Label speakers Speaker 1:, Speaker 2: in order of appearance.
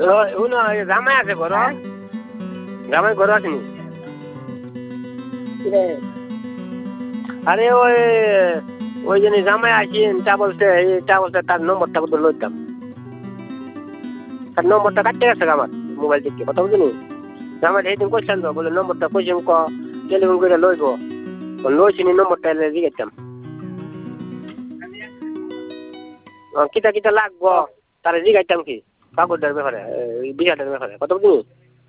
Speaker 1: শুনো জামাই আছে ঘর জামাই ঘর আছে নি আরে ওই জন্য জামাই আসেন তা বলতে তার নম্বরটা বলতে লইতাম তার নম্বরটা কাটতে গেছে আমার মোবাইল থেকে কথা বুঝলি জামাই সেইদিন কইছেন তো বলে নম্বরটা কইছেন টেলিফোন করে লইব লইছি নি নম্বরটা জিজ্ঞাসতাম কিতা কিতা লাগবো তারা জিজ্ঞাসতাম কি কাগজটার ব্যাপারে বিষয়টার ব্যাপারে কথা বুঝলি